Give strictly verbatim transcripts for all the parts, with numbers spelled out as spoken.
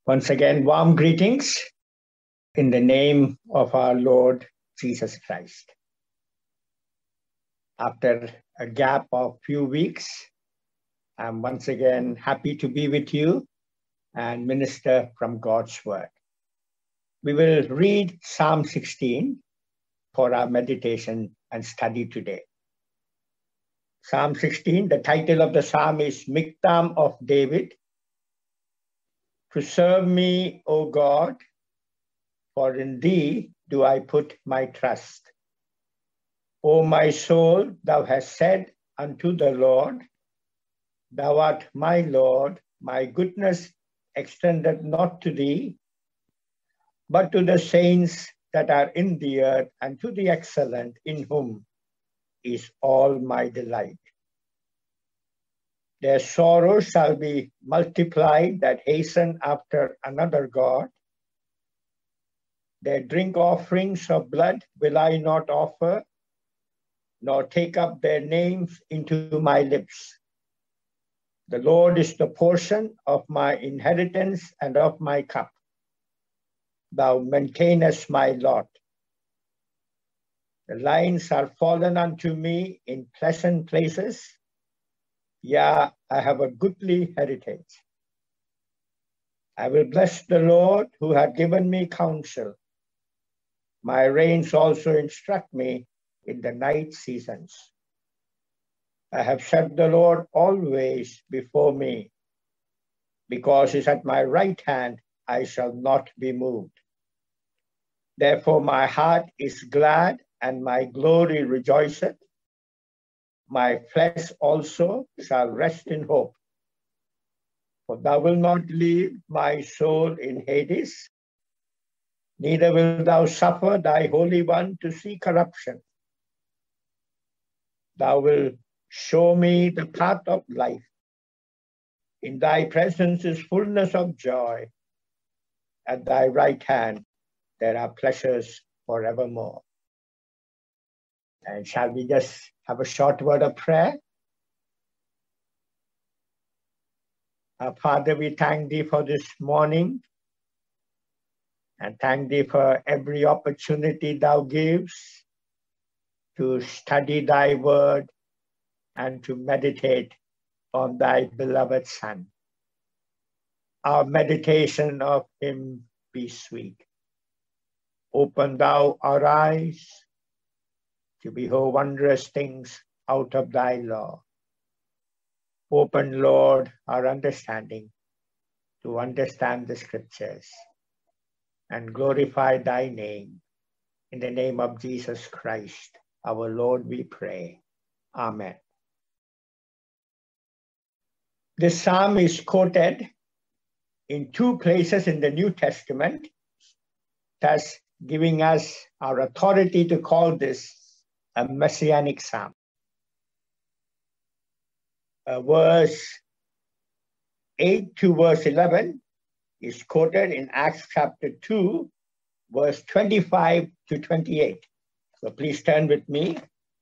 Once again, warm greetings in the name of our Lord Jesus Christ. After a gap of few weeks, I'm once again happy to be with you and minister from God's word. We will read Psalm sixteen for our meditation and study today. Psalm sixteen, the title of the psalm is Miktam of David. Preserve me, O God, for in thee do I put my trust. O my soul, thou hast said unto the Lord, thou art my Lord, my goodness extended not to thee, but to the saints that are in the earth, and to the excellent, in whom is all my delight. Their sorrow shall be multiplied that hasten after another God. Their drink offerings of blood will I not offer, nor take up their names into my lips. The Lord is the portion of my inheritance and of my cup. Thou maintainest my lot. The lines are fallen unto me in pleasant places. Yea, I have a goodly heritage. I will bless the Lord who hath given me counsel. My reins also instruct me in the night seasons. I have set the Lord always before me. Because he is at my right hand, I shall not be moved. Therefore my heart is glad, and my glory rejoiceth. My flesh also shall rest in hope. For thou wilt not leave my soul in Hades, neither wilt thou suffer thy Holy One to see corruption. Thou wilt show me the path of life. In thy presence is fullness of joy. At thy right hand there are pleasures forevermore. And shall we just have a short word of prayer? Our Father, we thank thee for this morning, and thank thee for every opportunity thou gives to study thy word and to meditate on thy beloved Son. Our meditation of him be sweet. Open thou our eyes to behold wondrous things out of thy law. Open, Lord, our understanding to understand the scriptures, and glorify thy name. In the name of Jesus Christ, our Lord, we pray. Amen. This psalm is quoted in two places in the New Testament, thus giving us our authority to call this a messianic psalm. Uh, verse eight to verse eleven is quoted in Acts chapter two, verse twenty-five to twenty-eight. So please turn with me.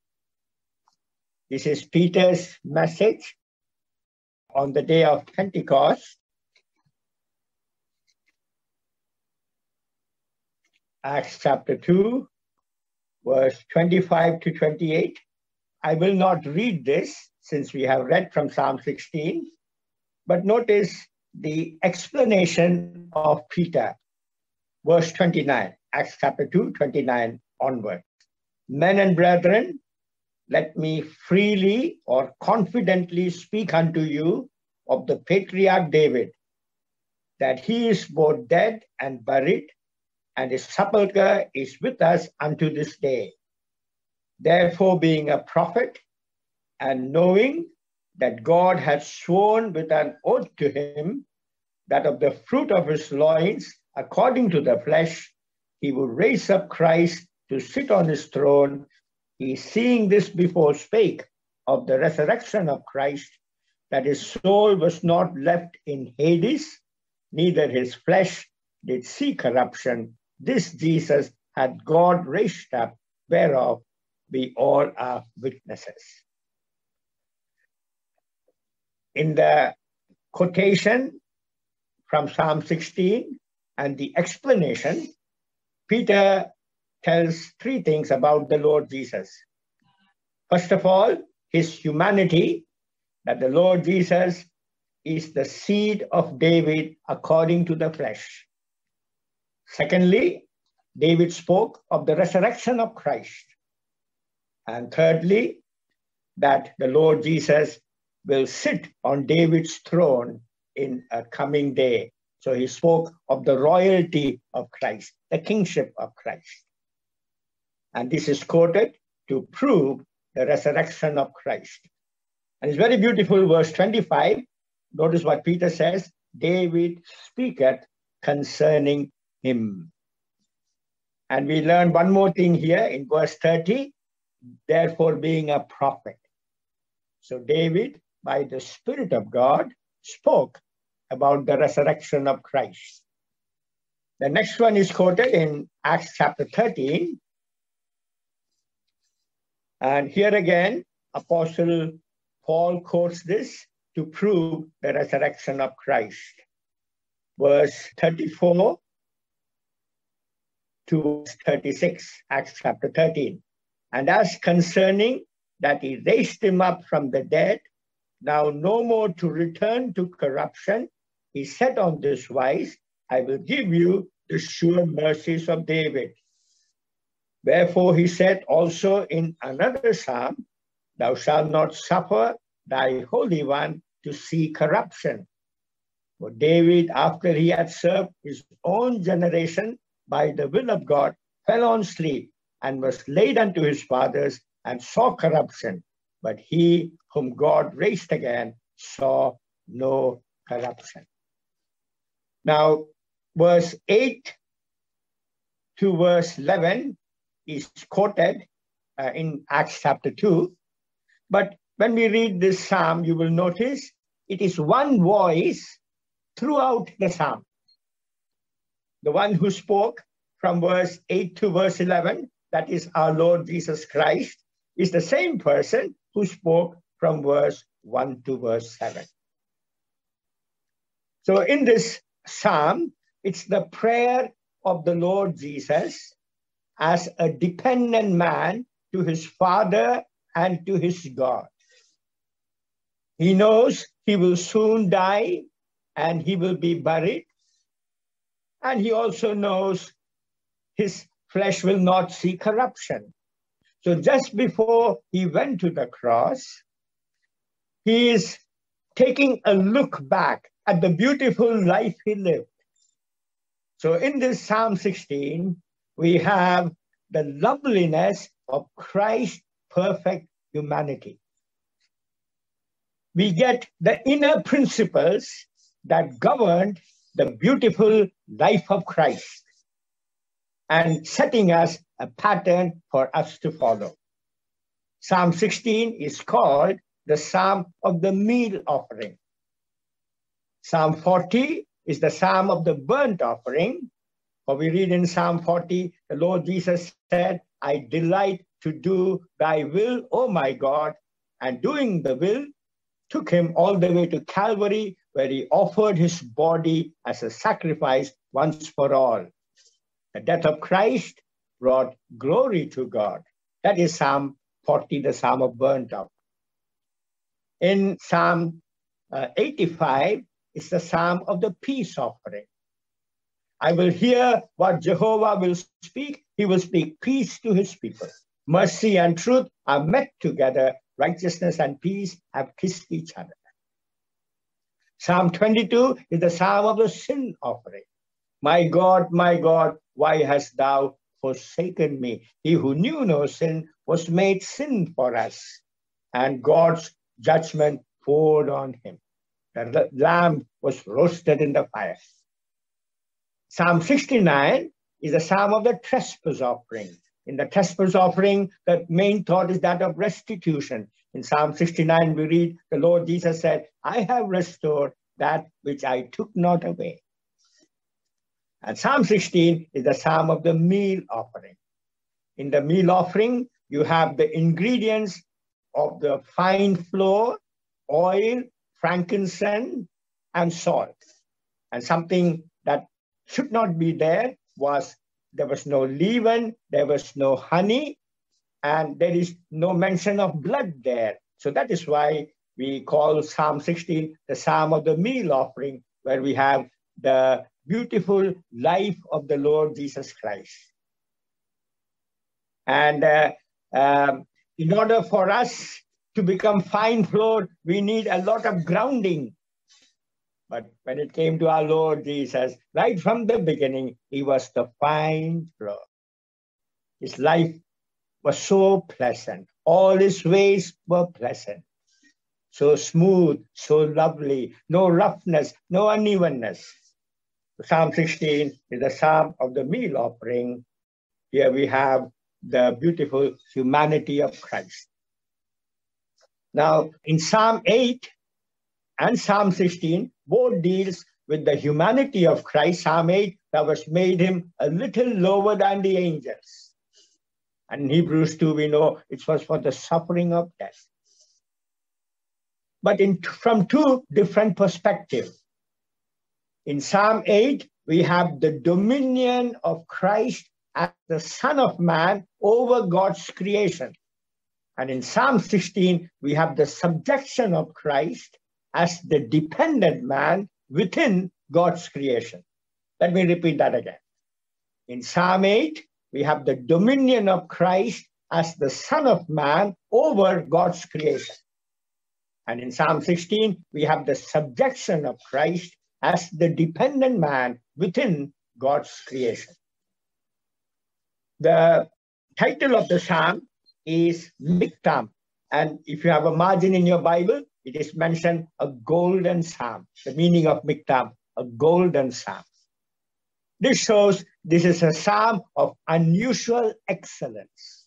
This is Peter's message on the day of Pentecost. Acts chapter two, verse twenty-five to twenty-eight. I will not read this since we have read from Psalm sixteen, but notice the explanation of Peter. Verse twenty-nine, Acts chapter two, twenty-nine onward. Men and brethren, let me freely or confidently speak unto you of the patriarch David, that he is both dead and buried, and his sepulchre is with us unto this day. Therefore, being a prophet, and knowing that God had sworn with an oath to him, that of the fruit of his loins, according to the flesh, he would raise up Christ to sit on his throne, he, seeing this before, spake of the resurrection of Christ, that his soul was not left in Hades, neither his flesh did see corruption. This Jesus had God raised up, whereof we all are witnesses. In the quotation from Psalm sixteen and the explanation, Peter tells three things about the Lord Jesus. First of all, his humanity, that the Lord Jesus is the seed of David according to the flesh. Secondly, David spoke of the resurrection of Christ. And thirdly, that the Lord Jesus will sit on David's throne in a coming day. So he spoke of the royalty of Christ, the kingship of Christ. And this is quoted to prove the resurrection of Christ. And it's very beautiful, verse twenty-five. Notice what Peter says, David speaketh concerning him. And we learn one more thing here in verse thirty, therefore being a prophet. So David, by the Spirit of God, spoke about the resurrection of Christ. The next one is quoted in Acts chapter thirteen. And here again, Apostle Paul quotes this to prove the resurrection of Christ. Verse thirty-four to thirty-six, Acts chapter thirteen. And as concerning that he raised him up from the dead, now no more to return to corruption, he said on this wise, I will give you the sure mercies of David. Wherefore he said also in another psalm, thou shalt not suffer thy Holy One to see corruption. For David, after he had served his own generation by the will of God, fell on sleep and was laid unto his fathers and saw corruption. But he whom God raised again saw no corruption. Now, verse eight to verse eleven is quoted uh, in Acts chapter two. But when we read this psalm, you will notice it is one voice throughout the psalm. The one who spoke from verse eight to verse eleven, that is our Lord Jesus Christ, is the same person who spoke from verse one to verse seven. So in this psalm, it's the prayer of the Lord Jesus as a dependent man to his Father and to his God. He knows he will soon die and he will be buried. And he also knows his flesh will not see corruption. So just before he went to the cross, he is taking a look back at the beautiful life he lived. So in this Psalm sixteen, we have the loveliness of Christ's perfect humanity. We get the inner principles that governed the beautiful life of Christ and setting us a pattern for us to follow. Psalm sixteen is called the Psalm of the meal offering. Psalm forty is the Psalm of the burnt offering. For we read in Psalm forty, the Lord Jesus said, I delight to do thy will, O my God, and doing the will took him all the way to Calvary, where he offered his body as a sacrifice once for all. The death of Christ brought glory to God. That is Psalm forty, the Psalm of burnt offering. In Psalm uh, eighty-five, it's the Psalm of the peace offering. I will hear what Jehovah will speak. He will speak peace to his people. Mercy and truth are met together. Righteousness and peace have kissed each other. Psalm twenty-two is the Psalm of the sin offering. My God, my God, why hast thou forsaken me? He who knew no sin was made sin for us, and God's judgment poured on him. The lamb was roasted in the fire. Psalm sixty-nine is the Psalm of the trespass offering. In the trespass offering, the main thought is that of restitution. In Psalm sixty-nine, we read, the Lord Jesus said, I have restored that which I took not away. And Psalm sixteen is the Psalm of the meal offering. In the meal offering, you have the ingredients of the fine flour, oil, frankincense, and salt. And something that should not be there was there was no leaven, there was no honey, and there is no mention of blood there. So that is why we call Psalm sixteen the Psalm of the meal offering, where we have the beautiful life of the Lord Jesus Christ. And uh, um, in order for us to become fine floored, we need a lot of grounding. But when it came to our Lord Jesus, right from the beginning, he was the fine floor. His life was so pleasant. All his ways were pleasant. So smooth, so lovely, no roughness, no unevenness. Psalm sixteen is the Psalm of the meal offering. Here we have the beautiful humanity of Christ. Now, in Psalm eight and Psalm sixteen, both deals with the humanity of Christ. Psalm eight, that was made him a little lower than the angels. And in Hebrews two, we know it was for the suffering of death. But in, from two different perspectives. In Psalm eight, we have the dominion of Christ as the Son of Man over God's creation. And in Psalm sixteen, we have the subjection of Christ as the dependent man within God's creation. Let me repeat that again. In Psalm eight, we have the dominion of Christ as the Son of Man over God's creation. And in Psalm sixteen, we have the subjection of Christ as the dependent man within God's creation. The title of the psalm is Miktam. And if you have a margin in your Bible, it is mentioned a golden psalm. The meaning of Miktam, a golden psalm. This shows this is a psalm of unusual excellence.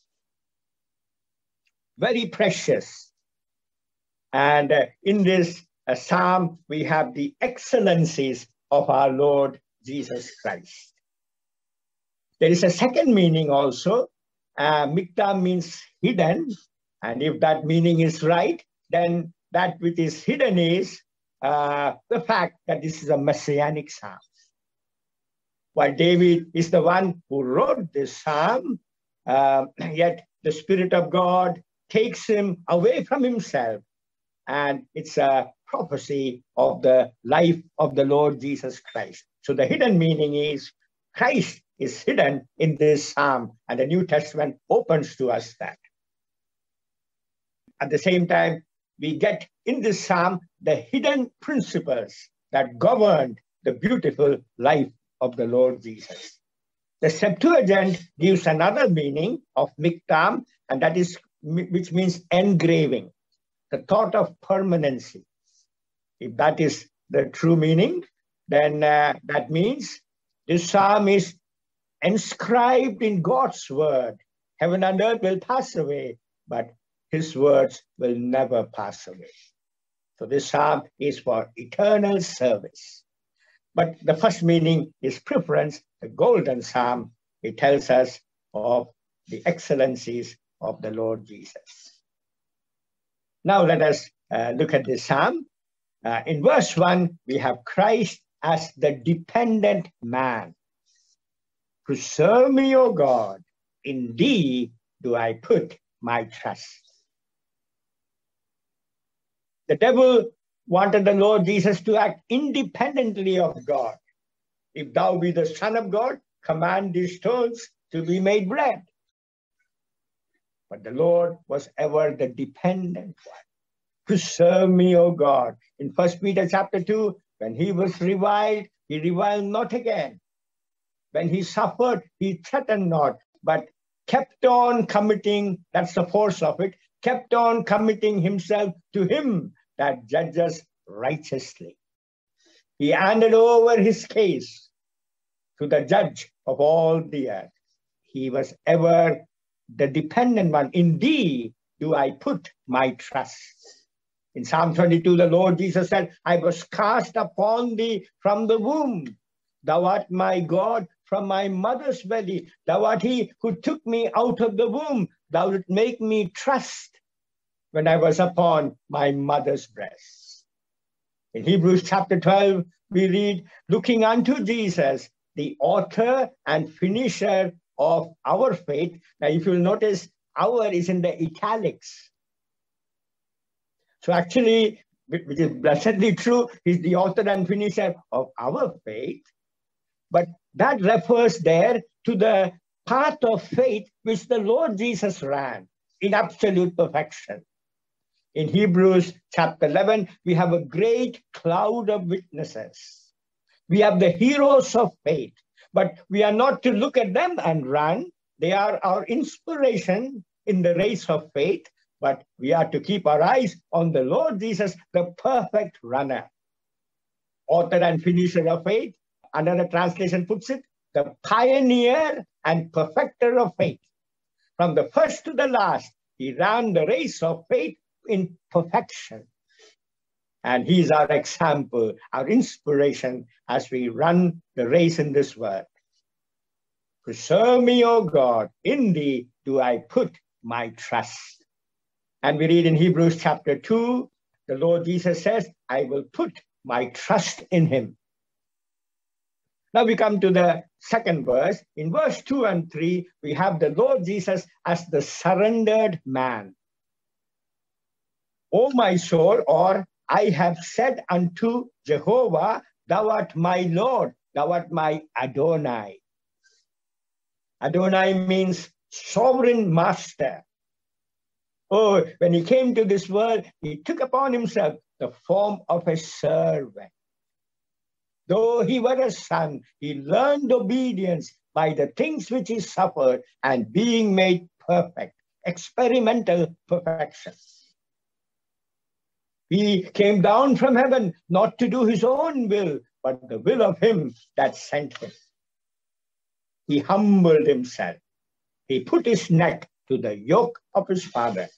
Very precious. And uh, in this uh, psalm, we have the excellencies of our Lord Jesus Christ. There is a second meaning also. Uh, Miktam means hidden. And if that meaning is right, then that which is hidden is uh, the fact that this is a messianic psalm. While David is the one who wrote this psalm, uh, yet the Spirit of God takes him away from himself. And it's a prophecy of the life of the Lord Jesus Christ. So the hidden meaning is Christ is hidden in this psalm, and the New Testament opens to us that. At the same time, we get in this psalm the hidden principles that governed the beautiful life of the Lord Jesus. The Septuagint gives another meaning of Miktam, and that is, which means engraving, the thought of permanency. If that is the true meaning, then uh, that means this psalm is inscribed in God's word. Heaven and earth will pass away, but his words will never pass away. So this psalm is for eternal service. But the first meaning is preference, the golden psalm. It tells us of the excellencies of the Lord Jesus. Now let us uh, look at this psalm. Uh, in verse one, we have Christ as the dependent man. Preserve me, O God, in thee do I put my trust. The devil wanted the Lord Jesus to act independently of God. If thou be the Son of God, command these stones to be made bread. But the Lord was ever the dependent one. Preserve me, O God. In First Peter chapter two, when he was reviled, he reviled not again. When he suffered, he threatened not, but kept on committing, that's the force of it, kept on committing himself to him that judges righteously. He handed over his case to the judge of all the earth. He was ever the dependent one. In thee do I put my trust. In Psalm twenty-two, the Lord Jesus said, I was cast upon thee from the womb. Thou art my God from my mother's belly. Thou art he who took me out of the womb. Thou didst make me trust when I was upon my mother's breast. In Hebrews chapter twelve, we read, looking unto Jesus, the author and finisher of our faith. Now, if you'll notice, our is in the italics. So actually, which is blessedly true, he's the author and finisher of our faith. But that refers there to the path of faith which the Lord Jesus ran in absolute perfection. In Hebrews chapter eleven, we have a great cloud of witnesses. We have the heroes of faith, but we are not to look at them and run. They are our inspiration in the race of faith, but we are to keep our eyes on the Lord Jesus, the perfect runner, author and finisher of faith. Another translation puts it, the pioneer and perfecter of faith. From the first to the last, he ran the race of faith in perfection. And he is our example, our inspiration as we run the race in this world. Preserve me, O God, in thee do I put my trust. And we read in Hebrews chapter two, the Lord Jesus says, I will put my trust in him. Now we come to the second verse. In verse two and three, we have the Lord Jesus as the surrendered man. O my soul, or I have said unto Jehovah, thou art my Lord, thou art my Adonai. Adonai means sovereign master. Oh, when he came to this world, he took upon himself the form of a servant. Though he were a son, he learned obedience by the things which he suffered and being made perfect, experimental perfection. He came down from heaven not to do his own will, but the will of him that sent him. He humbled himself. He put his neck to the yoke of his father.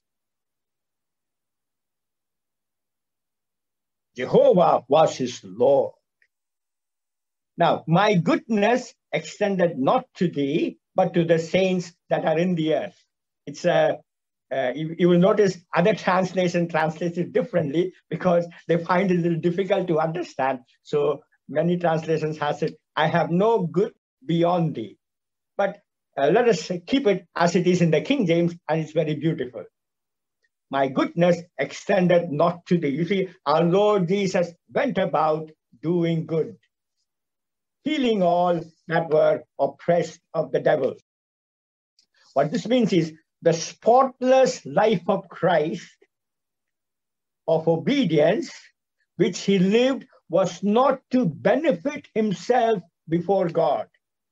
Jehovah was his Lord. Now, my goodness extended not to thee, but to the saints that are in the earth. It's a, uh, you, you will notice other translation translates it differently because they find it a little difficult to understand. So many translations has it, I have no good beyond thee. But uh, let us keep it as it is in the King James, and it's very beautiful. My goodness extended not to thee. You see, our Lord Jesus went about doing good, healing all that were oppressed of the devil. What this means is the spotless life of Christ, of obedience, which he lived, was not to benefit himself before God.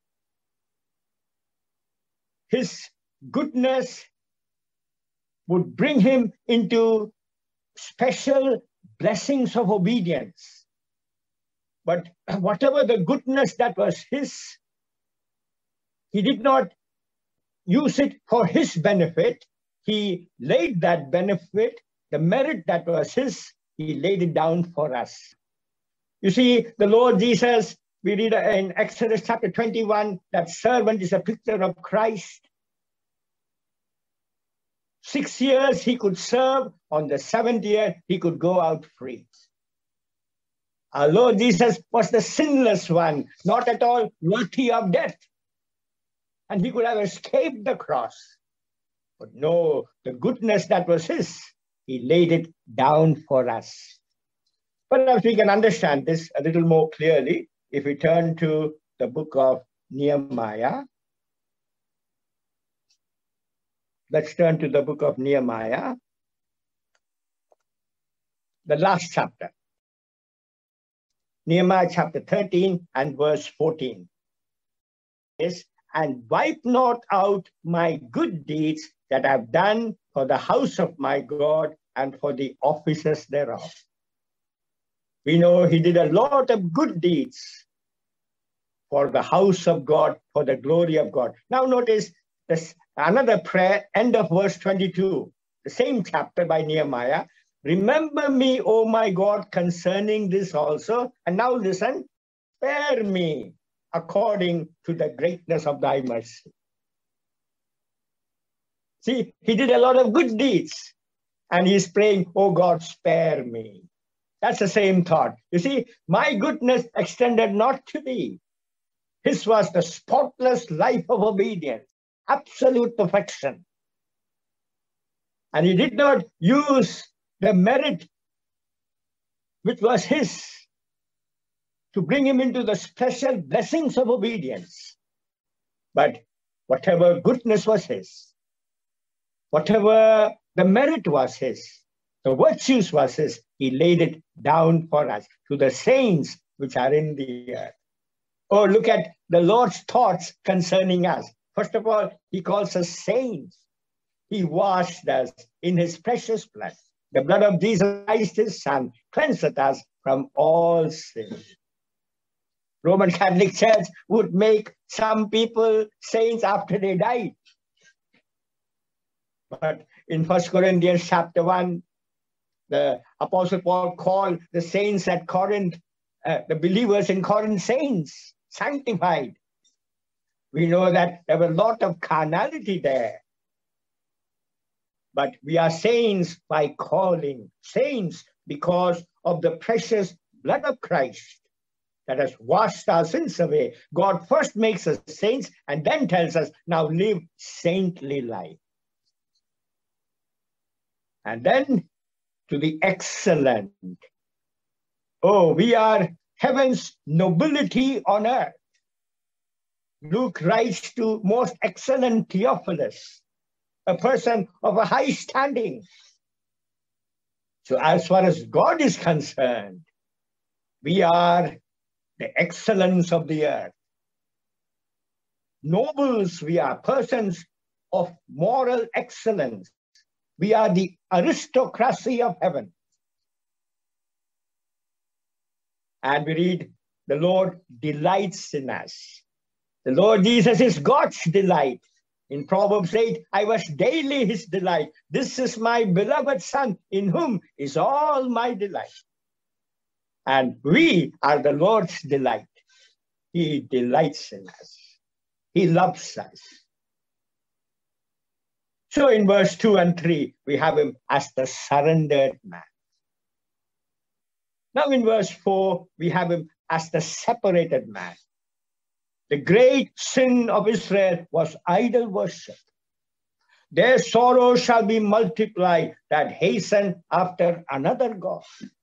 His goodness would bring him into special blessings of obedience. But whatever the goodness that was his, he did not use it for his benefit. He laid that benefit, the merit that was his, he laid it down for us. You see, the Lord Jesus, we read in Exodus chapter twenty-one, that servant is a picture of Christ. Six years he could serve, on the seventh year he could go out free. Our Lord Jesus was the sinless one, not at all worthy of death. And he could have escaped the cross. But no, the goodness that was his, he laid it down for us. Perhaps we can understand this a little more clearly if we turn to the book of Nehemiah. Let's turn to the book of Nehemiah, the last chapter. Nehemiah chapter thirteen and verse fourteen. Yes, and wipe not out my good deeds that I've done for the house of my God and for the officers thereof. We know he did a lot of good deeds for the house of God, for the glory of God. Now notice this another prayer, end of verse twenty-two, the same chapter by Nehemiah. Remember me, O my God, concerning this also. And now listen, spare me according to the greatness of thy mercy. See, he did a lot of good deeds. And he's praying, oh God, spare me. That's the same thought. You see, my goodness extended not to thee. His was the spotless life of obedience, absolute perfection. And he did not use the merit which was his to bring him into the special blessings of obedience. But whatever goodness was his, whatever the merit was his, the virtues was his, he laid it down for us, to the saints which are in the earth. Oh, look at the Lord's thoughts concerning us. First of all, he calls us saints. He washed us in his precious blood. The blood of Jesus Christ, his Son, cleanseth us from all sin. Roman Catholic Church would make some people saints after they died. But in First Corinthians chapter one, the Apostle Paul called the saints at Corinth, uh, the believers in Corinth, saints, sanctified. We know that there were a lot of carnality there. But we are saints by calling, saints because of the precious blood of Christ that has washed our sins away. God first makes us saints and then tells us, now live saintly life. And then to the excellent. Oh, we are heaven's nobility on earth. Luke writes to most excellent Theophilus, a person of a high standing. So as far as God is concerned, we are the excellence of the earth. Nobles, we are persons of moral excellence. We are the aristocracy of heaven. And we read, the Lord delights in us. The Lord Jesus is God's delight. In Proverbs eight, I was daily his delight. This is my beloved Son, in whom is all my delight. And we are the Lord's delight. He delights in us. He loves us. So in verse two and three, we have him as the surrendered man. Now in verse four, we have him as the separated man. The great sin of Israel was idol worship. Their sorrow shall be multiplied that hasten after another God.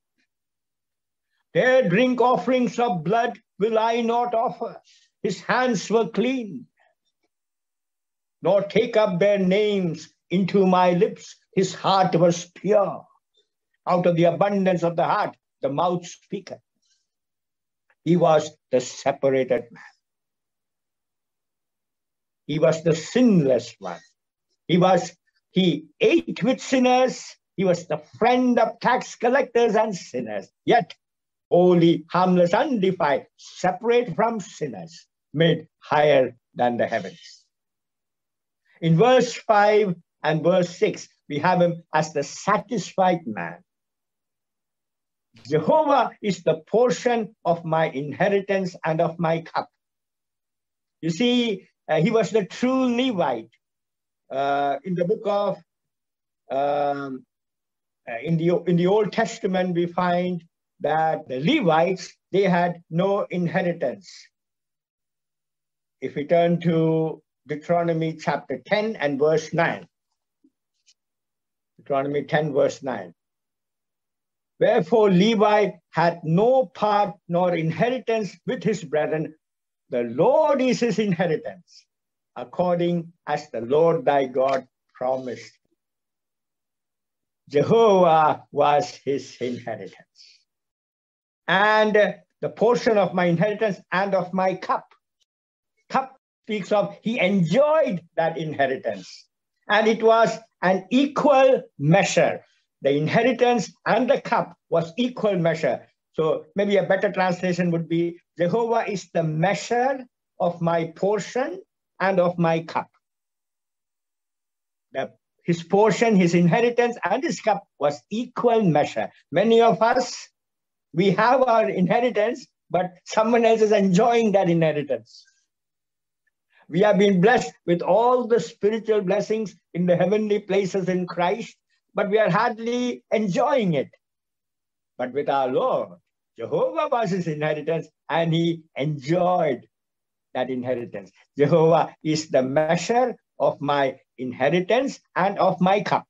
Their drink offerings of blood will I not offer. His hands were clean. Nor take up their names into my lips. His heart was pure. Out of the abundance of the heart, the mouth speaketh. He was the separated man. He was the sinless one. He was, he ate with sinners. He was the friend of tax collectors and sinners. Yet, holy, harmless, undefiled, separate from sinners, made higher than the heavens. In verse five and verse six, we have him as the satisfied man. Jehovah is the portion of my inheritance and of my cup. You see, uh, he was the true Levite. Uh, in the book of, um, uh, in, the, in the Old Testament, we find that the Levites, they had no inheritance. If we turn to Deuteronomy chapter ten and verse nine. Deuteronomy ten verse nine. Wherefore Levi had no part nor inheritance with his brethren. The Lord is his inheritance, according as the Lord thy God promised. Jehovah was his inheritance. And uh, the portion of my inheritance and of my cup. Cup speaks of, he enjoyed that inheritance. And it was an equal measure. The inheritance and the cup was equal measure. So maybe a better translation would be, Jehovah is the measure of my portion and of my cup. The, his portion, his inheritance, and his cup was equal measure. Many of us, we have our inheritance, but someone else is enjoying that inheritance. We have been blessed with all the spiritual blessings in the heavenly places in Christ, but we are hardly enjoying it. But with our Lord, Jehovah was his inheritance, and he enjoyed that inheritance. Jehovah is the measure of my inheritance and of my cup.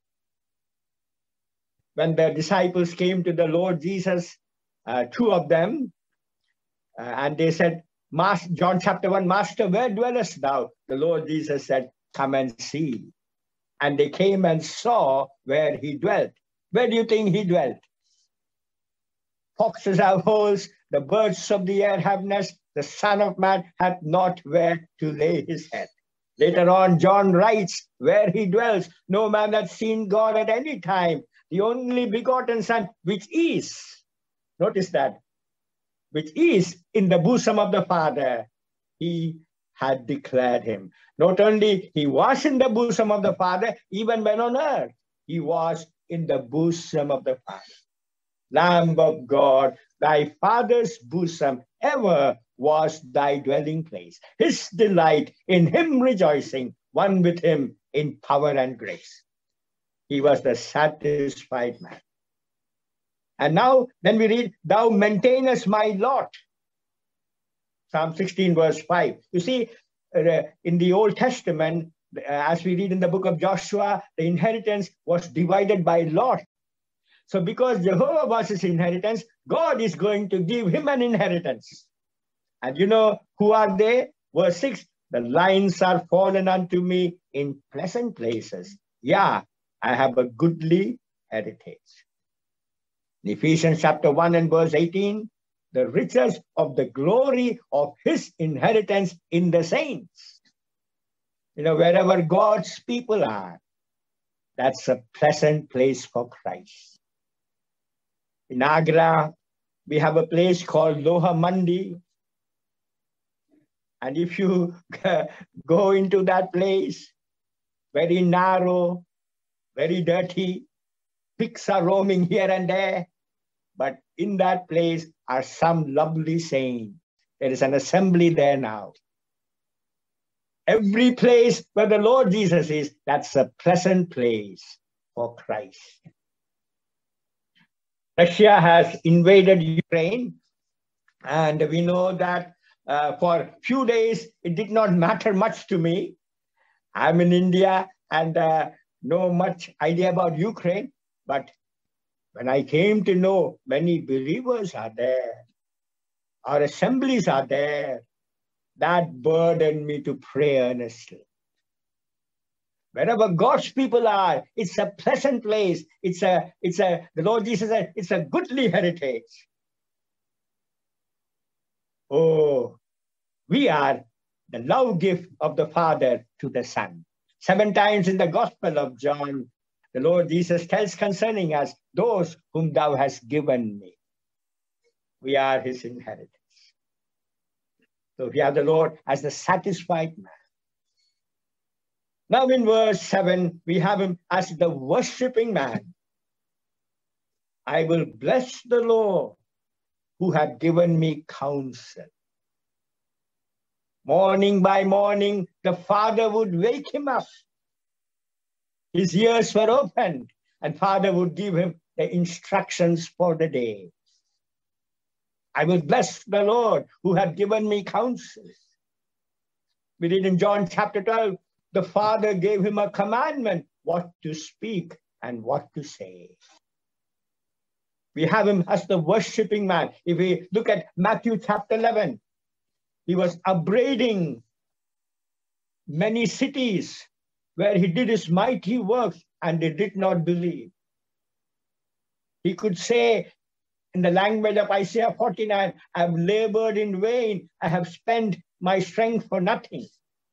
When the disciples came to the Lord Jesus, uh, two of them, uh, and they said, Master, John chapter one, Master, where dwellest thou? The Lord Jesus said, come and see. And they came and saw where he dwelt. Where do you think he dwelt? Foxes have holes, the birds of the air have nests, the Son of Man hath not where to lay his head. Later on, John writes where he dwells. No man hath seen God at any time. The only begotten Son, which is, notice that, which is in the bosom of the Father, he had declared him. Not only he was in the bosom of the Father, even when on earth, he was in the bosom of the Father. Lamb of God, thy Father's bosom ever was thy dwelling place. His delight in him rejoicing, one with him in power and grace. He was the satisfied man. And now, then we read, thou maintainest my lot. Psalm sixteen, verse five. You see, uh, in the Old Testament, uh, as we read in the book of Joshua, the inheritance was divided by lot. So because Jehovah was his inheritance, God is going to give him an inheritance. And you know, who are they? Verse six, the lines are fallen unto me in pleasant places. Yeah, I have a goodly heritage. In Ephesians chapter one and verse eighteen, the riches of the glory of his inheritance in the saints. You know, wherever God's people are, that's a pleasant place for Christ. In Agra, we have a place called Loha Mandi. And if you go into that place, very narrow, very dirty, pigs are roaming here and there. But in that place are some lovely saints. There is an assembly there now. Every place where the Lord Jesus is, that's a pleasant place for Christ. Russia has invaded Ukraine, and we know that uh, for a few days, it did not matter much to me. I'm in India and uh, know much idea about Ukraine, but when I came to know many believers are there, our assemblies are there, that burdened me to pray earnestly. Wherever God's people are, it's a pleasant place. It's a, it's a, the Lord Jesus said, it's a goodly heritage. Oh, we are the love gift of the Father to the Son. Seven times in the Gospel of John, the Lord Jesus tells concerning us, those whom thou hast given me. We are his inheritance. So we have the Lord as the satisfied man. Now in verse seven, we have him as the worshiping man. I will bless the Lord who had given me counsel. Morning by morning, the Father would wake him up. His ears were opened, and Father would give him the instructions for the day. I will bless the Lord who had given me counsel. We read in John chapter twelve, the Father gave him a commandment, what to speak and what to say. We have him as the worshiping man. If we look at Matthew chapter eleven, he was upbraiding many cities where he did his mighty works and they did not believe. He could say in the language of Isaiah forty-nine, I have labored in vain, I have spent my strength for nothing.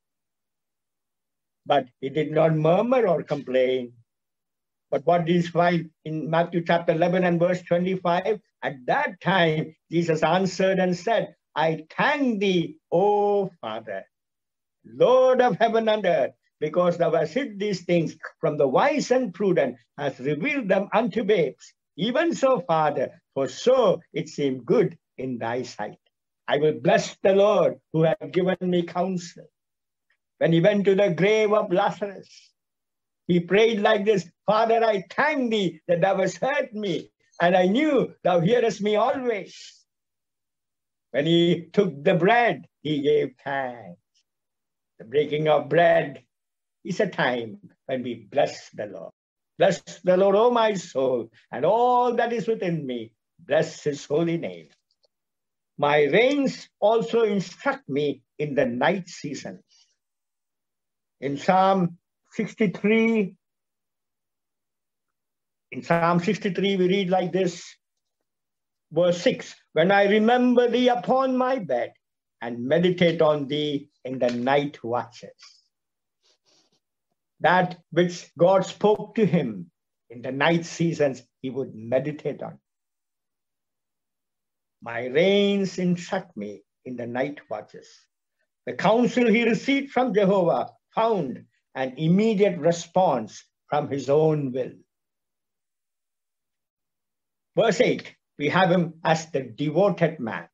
But he did not murmur or complain. But what did he find in Matthew chapter eleven and verse twenty-five? At that time, Jesus answered and said, I thank thee, O Father, Lord of heaven and earth, because thou hast hid these things from the wise and prudent, hast revealed them unto babes. Even so, Father, for so it seemed good in thy sight. I will bless the Lord who hath given me counsel. When he went to the grave of Lazarus, he prayed like this, Father, I thank thee that thou hast heard me. and I knew thou hearest me always. When he took the bread, he gave thanks. The breaking of bread is a time when we bless the Lord. Bless the Lord, O my soul, and all that is within me. Bless his holy name. My reins also instruct me in the night seasons. In Psalm sixty-three, in Psalm sixty-three, we read like this, verse six, when I remember thee upon my bed and meditate on thee in the night watches. That which God spoke to him in the night seasons, he would meditate on. My reins instruct me in the night watches. The counsel he received from Jehovah found an immediate response from his own will. Verse eight, we have him as the devoted man.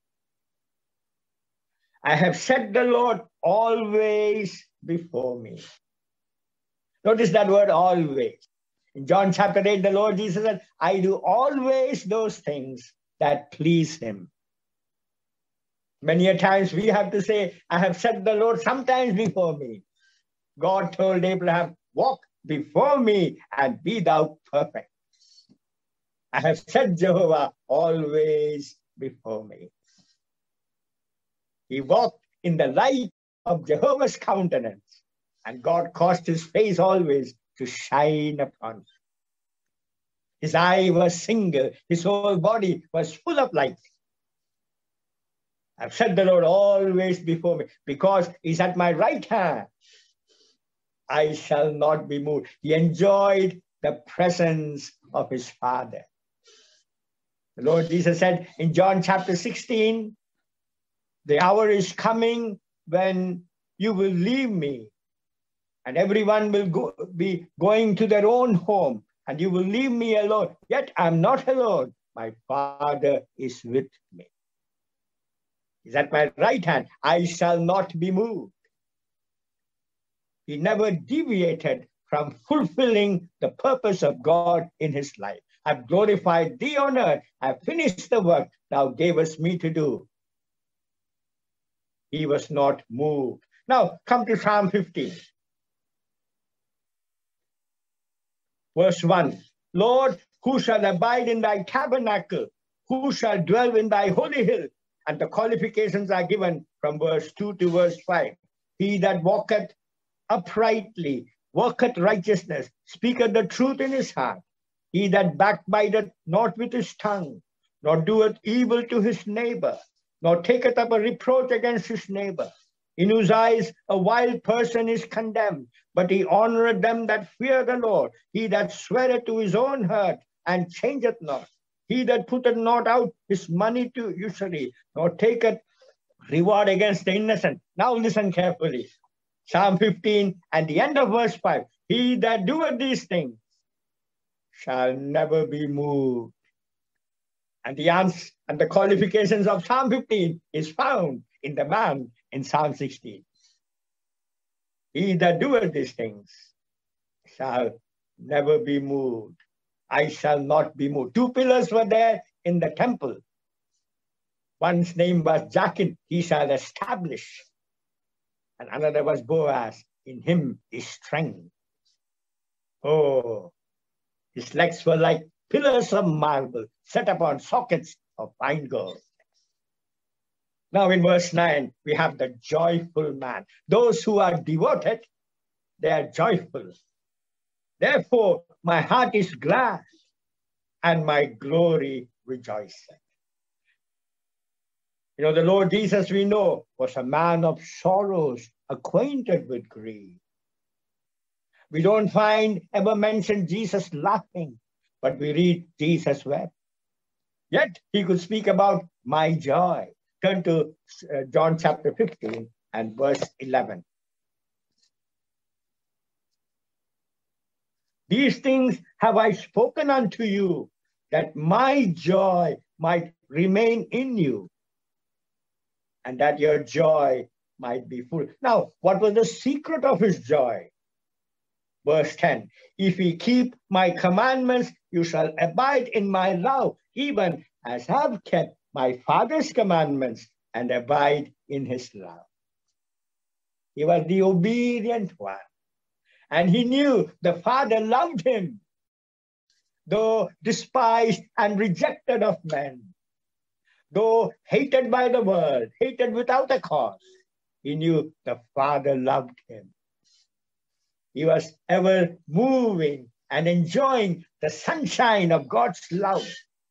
I have set the Lord always before me. Notice that word always. In John chapter eight, the Lord Jesus said, I do always those things that please him. Many a times we have to say, I have set the Lord sometimes before me. God told Abraham, walk before me and be thou perfect. I have set Jehovah always before me. He walked in the light of Jehovah's countenance, and God caused his face always to shine upon him. His eye was single, his whole body was full of light. I've set the Lord always before me, because he's at my right hand. I shall not be moved. He enjoyed the presence of his Father. The Lord Jesus said in John chapter sixteen, the hour is coming when you will leave me, and everyone will go, be going to their own home, and you will leave me alone. Yet I'm not alone. My Father is with me. He's at my right hand. I shall not be moved. He never deviated from fulfilling the purpose of God in his life. I've glorified thee on earth. I've finished the work thou gavest me to do. He was not moved. Now come to Psalm fifteen. Verse one. Lord, who shall abide in thy tabernacle? Who shall dwell in thy holy hill? And the qualifications are given from verse two to verse five. He that walketh uprightly, worketh righteousness, speaketh the truth in his heart. He that backbiteth not with his tongue, nor doeth evil to his neighbor, nor taketh up a reproach against his neighbor, in whose eyes a wild person is condemned, but he honoureth them that fear the Lord. He that sweareth to his own hurt, and changeth not. He that putteth not out his money to usury, nor taketh reward against the innocent. Now listen carefully. Psalm fifteen, and the end of verse five. He that doeth these things shall never be moved. And the answer and the qualifications of Psalm fifteen is found in the man in Psalm sixteen. He that doeth these things shall never be moved. I shall not be moved. Two pillars were there in the temple. One's name was Jachin, he shall establish. And another was Boaz, in him is strength. Oh, his legs were like pillars of marble set upon sockets of fine gold. Now in verse nine, we have the joyful man. Those who are devoted, they are joyful. Therefore, my heart is glad and my glory rejoiceth. You know, the Lord Jesus, we know, was a man of sorrows, acquainted with grief. We don't find ever mention Jesus laughing, but we read Jesus wept. Yet he could speak about my joy. Turn to uh, John chapter fifteen and verse eleven. These things have I spoken unto you, that my joy might remain in you, and that your joy might be full. Now, what was the secret of his joy? Verse ten, if ye keep my commandments, you shall abide in my love, even as I have kept my Father's commandments and abide in his love. He was the obedient one. And he knew the Father loved him, though despised and rejected of men, though hated by the world, hated without a cause. He knew the Father loved him. He was ever moving and enjoying the sunshine of God's love.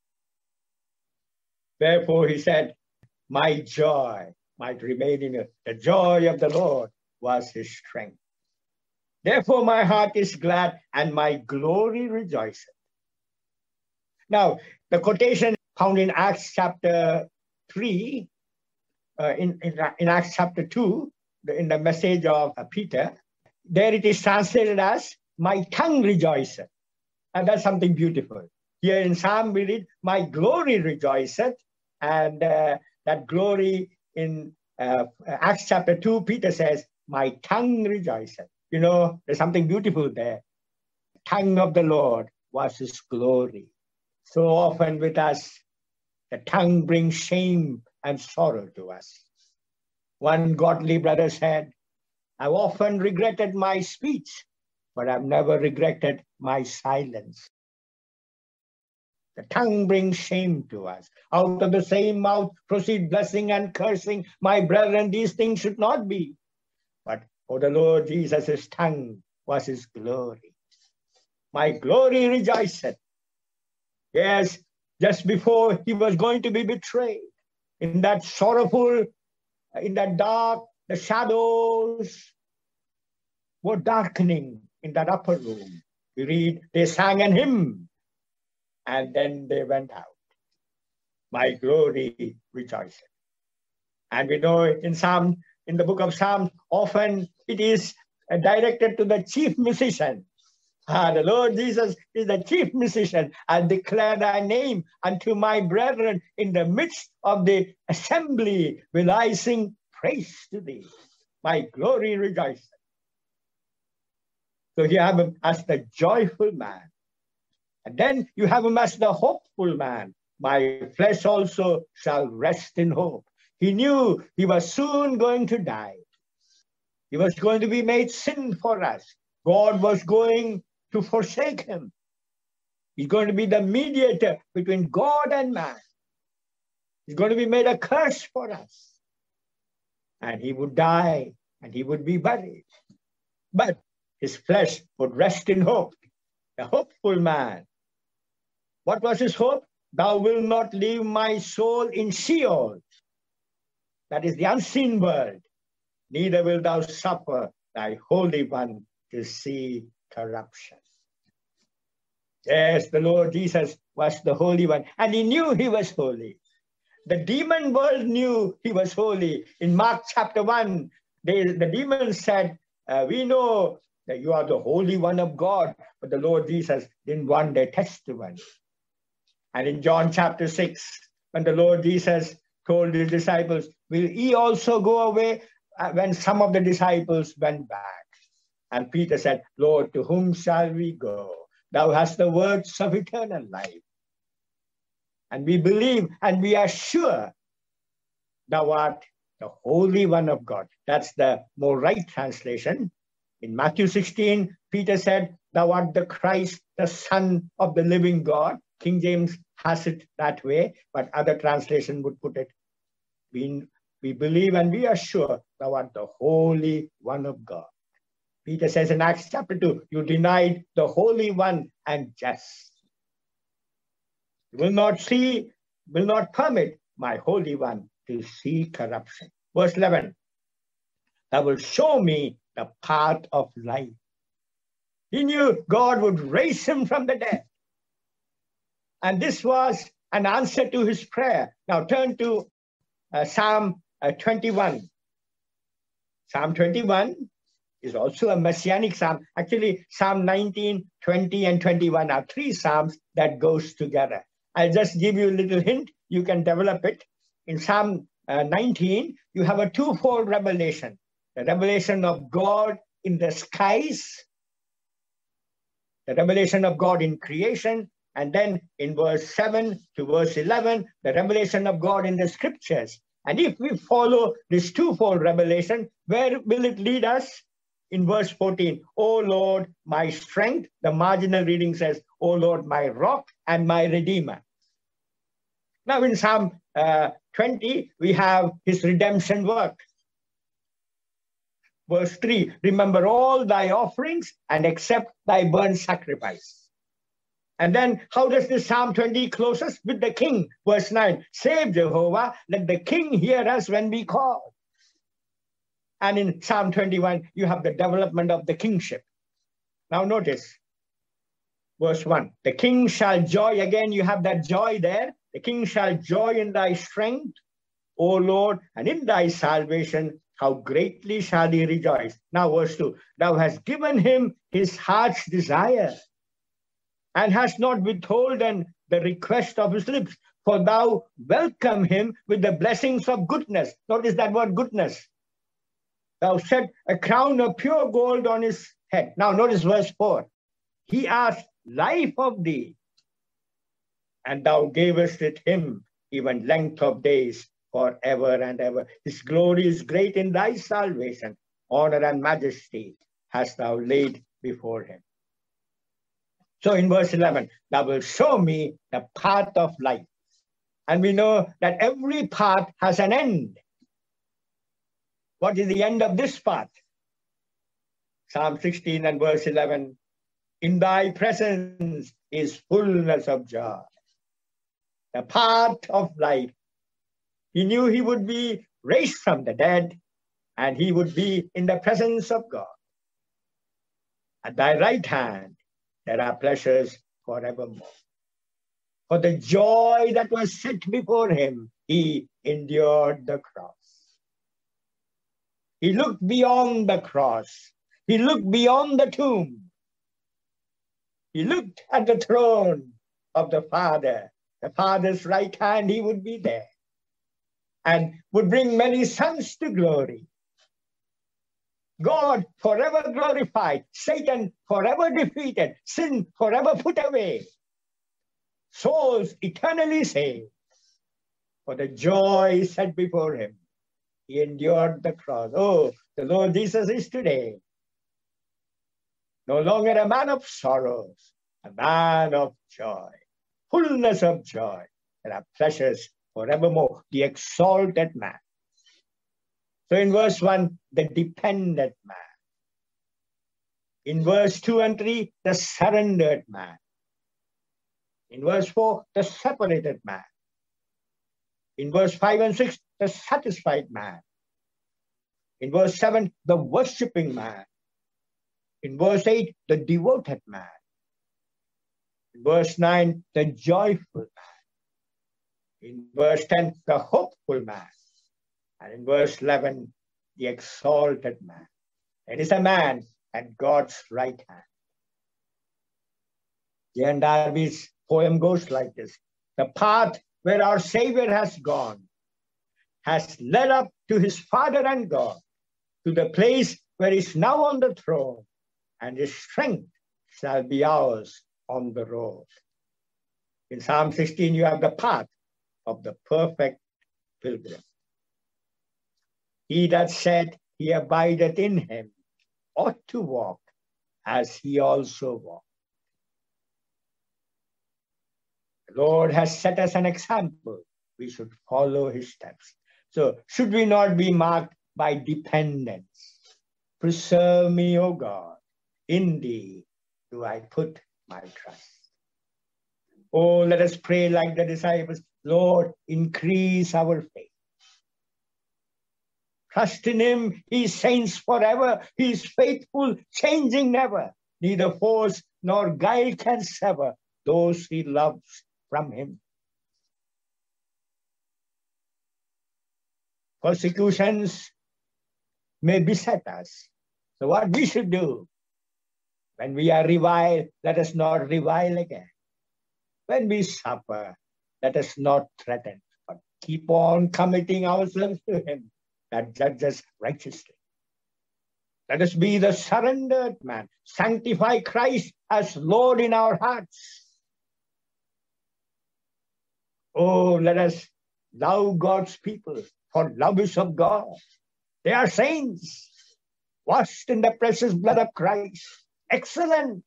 Therefore, he said, my joy might remain in it. The joy of the Lord was his strength. Therefore, my heart is glad and my glory rejoiceth. Now, the quotation found in Acts chapter three, uh, in, in, in Acts chapter two, in the message of uh, Peter, there it is translated as, my tongue rejoiceth. And that's something beautiful. Here in Psalm we read, my glory rejoiceth. And uh, that glory in uh, Acts chapter two, Peter says, my tongue rejoiceth. You know, there's something beautiful there. The tongue of the Lord was his glory. So often with us, the tongue brings shame and sorrow to us. One godly brother said, I've often regretted my speech, but I've never regretted my silence. The tongue brings shame to us. Out of the same mouth proceed blessing and cursing. My brethren, these things should not be. But for the Lord Jesus, his tongue was his glory. My glory rejoiceth. Yes, just before he was going to be betrayed, in that sorrowful, in that dark, the shadows were darkening in that upper room. We read, they sang an hymn, and then they went out. My glory rejoiceth. And we know in Psalm, in the book of Psalms, often it is directed to the chief musician. Ah, the Lord Jesus is the chief musician. I'll declare thy name unto my brethren. In the midst of the assembly will I sing praise to thee. My glory rejoiceth. So you have him as the joyful man. And then you have him as the hopeful man. My flesh also shall rest in hope. He knew he was soon going to die. He was going to be made sin for us. God was going to forsake him. He's going to be the mediator between God and man. He's going to be made a curse for us. And he would die and he would be buried. But his flesh would rest in hope. A hopeful man. What was his hope? Thou wilt not leave my soul in Sheol. That is the unseen world. Neither wilt thou suffer thy Holy One to see corruption. Yes, the Lord Jesus was the Holy One, and he knew he was holy. The demon world knew he was holy. In Mark chapter one, they, the demons said, uh, we know that you are the Holy One of God, but the Lord Jesus didn't want their testimony. And in John chapter six, when the Lord Jesus told his disciples, will ye also go away? Uh, when some of the disciples went back. And Peter said, Lord, to whom shall we go? Thou hast the words of eternal life. And we believe and we are sure thou art the Holy One of God. That's the more right translation. In Matthew sixteen, Peter said, thou art the Christ, the Son of the living God. King James has it that way, but other translation would put it, we, we believe and we are sure thou art the Holy One of God. Peter says in Acts chapter two, you denied the Holy One and just. You will not see, will not permit my Holy One to see corruption. Verse eleven, thou wilt show me the path of life. He knew God would raise him from the dead. And this was an answer to his prayer. Now turn to uh, Psalm uh, twenty-one. Psalm twenty-one is also a messianic psalm. Actually, Psalm nineteen, twenty, and twenty-one are three psalms that goes together. I'll just give you a little hint. You can develop it. In Psalm uh, nineteen, you have a twofold revelation. The revelation of God in the skies the revelation of God in creation, and then in verse seven to verse eleven, the revelation of God in the scriptures. And if we follow this twofold revelation, where will it lead us? In verse fourteen, O Lord, my strength. The marginal reading says, O Lord, my rock and my redeemer. Now in Psalm uh, twenty, we have his redemption work. Verse three, remember all thy offerings and accept thy burnt sacrifice. And then how does this Psalm twenty close us? With the king. Verse nine, save Jehovah, let the king hear us when we call. And in Psalm twenty-one, you have the development of the kingship. Now notice, verse one, the king shall joy. Again, you have that joy there. The king shall joy in thy strength, O Lord, and in thy salvation, how greatly shall he rejoice. Now verse two, thou hast given him his heart's desire, and hast not withholden the request of his lips, for thou welcome him with the blessings of goodness. Notice that word goodness. Thou set a crown of pure gold on his head. Now notice verse four. He asked life of thee, and thou gavest it him, even length of days, forever and ever. His glory is great in thy salvation. Honor and majesty hast thou laid before him. So in verse eleven, thou wilt show me the path of life. And we know that every path has an end. What is the end of this path? Psalm sixteen and verse eleven, in thy presence is fullness of joy. The path of life. He knew he would be raised from the dead, and he would be in the presence of God. At thy right hand, there are pleasures forevermore. For the joy that was set before him, he endured the cross. He looked beyond the cross. He looked beyond the tomb. He looked at the throne of the Father. The Father's right hand, he would be there, and would bring many sons to glory. God forever glorified, Satan forever defeated, sin forever put away, souls eternally saved. For the joy set before him, he endured the cross. Oh, the Lord Jesus is today no longer a man of sorrows, a man of joy, fullness of joy. There are pleasures forevermore, the exalted man. So in verse one, the dependent man. In verse two and three, the surrendered man. In verse four, the separated man. In verse five and six, the satisfied man. In verse seven, the worshipping man. In verse eight, the devoted man. In verse nine, the joyful man. In verse ten, the hopeful man. And in verse eleven, the exalted man. It is a man at God's right hand. Jane Darby's poem goes like this. The path where our Savior has gone has led up to his Father and God, to the place where he is now on the throne, and his strength shall be ours on the road. In Psalm sixteen, you have the path of the perfect pilgrim. He that said he abideth in him ought to walk as he also walked. The Lord has set us an example. We should follow his steps. So should we not be marked by dependence? Preserve me, O God. In thee do I put my trust. Oh, let us pray like the disciples. Lord, increase our faith. Trust in him. He saints forever. He is faithful, changing never. Neither force nor guile can sever those he loves from him. Persecutions may beset us. So what we should do? When we are reviled, let us not revile again. When we suffer, let us not threaten, but keep on committing ourselves to him that judges righteously. Let us be the surrendered man. Sanctify Christ as Lord in our hearts. Oh, let us love God's people, for love is of God. They are saints, washed in the precious blood of Christ. Excellent.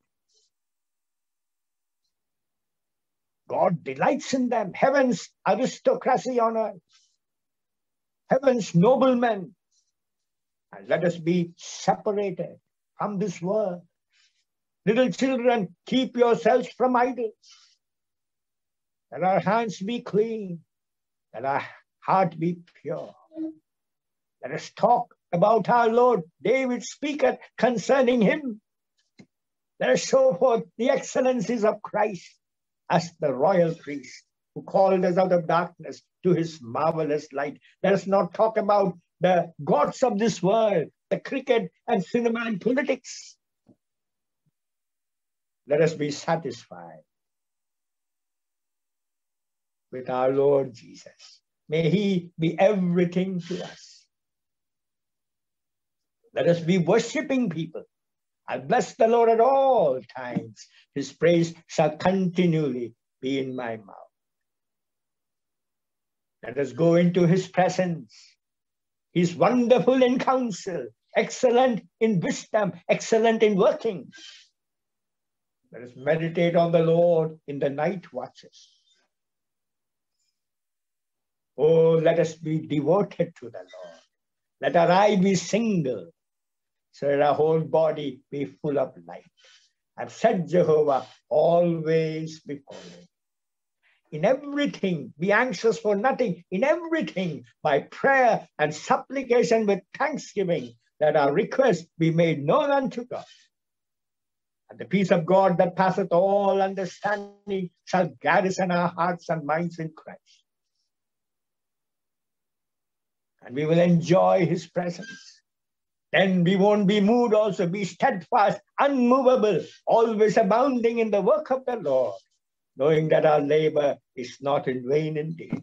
God delights in them. Heaven's aristocracy on earth. Heaven's noblemen. And let us be separated from this world. Little children, keep yourselves from idols. Let our hands be clean. Let our heart be pure. Let us talk about our Lord. David speaketh concerning him. Let us show forth the excellencies of Christ as the royal priest who called us out of darkness to his marvelous light. Let us not talk about the gods of this world, the cricket and cinema and politics. Let us be satisfied with our Lord Jesus. May he be everything to us. Let us be worshiping people. I bless the Lord at all times. His praise shall continually be in my mouth. Let us go into his presence. He's wonderful in counsel, excellent in wisdom, excellent in working. Let us meditate on the Lord in the night watches. Oh, let us be devoted to the Lord. Let our eye be single, so that our whole body be full of light. I've said, Jehovah, always before me. In everything, be anxious for nothing. In everything, by prayer and supplication with thanksgiving, that our requests be made known unto God. And the peace of God that passeth all understanding shall garrison our hearts and minds in Christ. And we will enjoy his presence. Then we won't be moved also, be steadfast, unmovable, always abounding in the work of the Lord, knowing that our labor is not in vain indeed.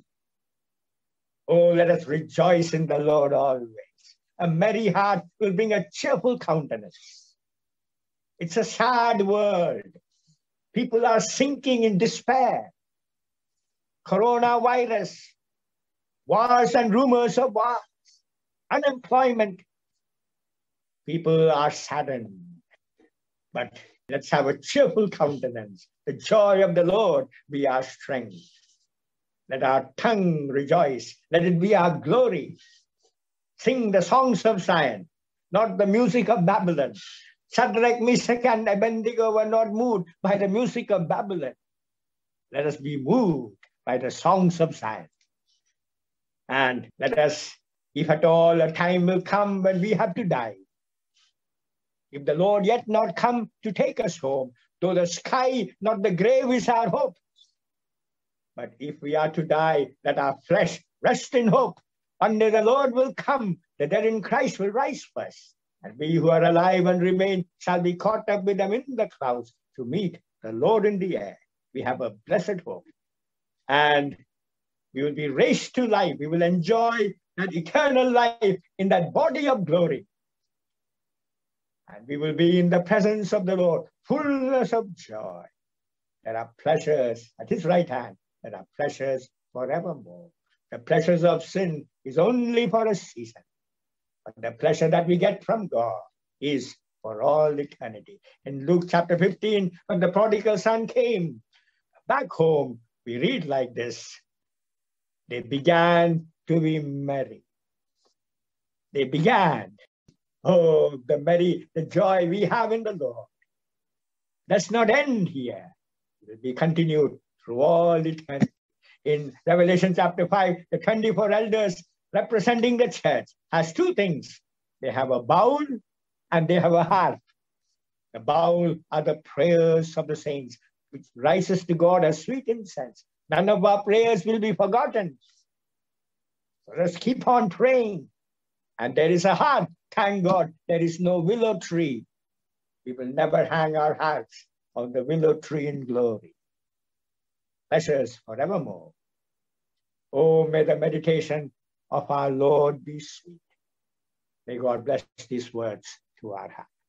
Oh, let us rejoice in the Lord always. A merry heart will bring a cheerful countenance. It's a sad world. People are sinking in despair. Coronavirus, wars and rumors of wars, unemployment. People are saddened. But let's have a cheerful countenance. The joy of the Lord be our strength. Let our tongue rejoice. Let it be our glory. Sing the songs of Zion, not the music of Babylon. Shadrach, Meshach, and Abednego were not moved by the music of Babylon. Let us be moved by the songs of Zion. And let us, if at all a time will come when we have to die, if the Lord yet not come to take us home, though the sky, not the grave is our hope. But if we are to die, let our flesh rest in hope. One day the Lord will come, the dead in Christ will rise first. And we who are alive and remain shall be caught up with them in the clouds to meet the Lord in the air. We have a blessed hope. And we will be raised to life. We will enjoy that eternal life in that body of glory. And we will be in the presence of the Lord, fullness of joy. There are pleasures at his right hand. There are pleasures forevermore. The pleasures of sin is only for a season. But the pleasure that we get from God is for all eternity. In Luke chapter fifteen, when the prodigal son came back home, we read like this. They began to be merry. They began. Oh, the merry, the joy we have in the Lord. Does not end here. It will be continued through all eternity. In Revelation chapter five, the twenty-four elders representing the church has two things. They have a bowl and they have a harp. The bowl are the prayers of the saints, which rises to God as sweet incense. None of our prayers will be forgotten. So let's keep on praying. And there is a harp. Thank God there is no willow tree. We will never hang our hearts on the willow tree in glory. Pleasures forevermore. Oh, may the meditation of our Lord be sweet. May God bless these words through our heart.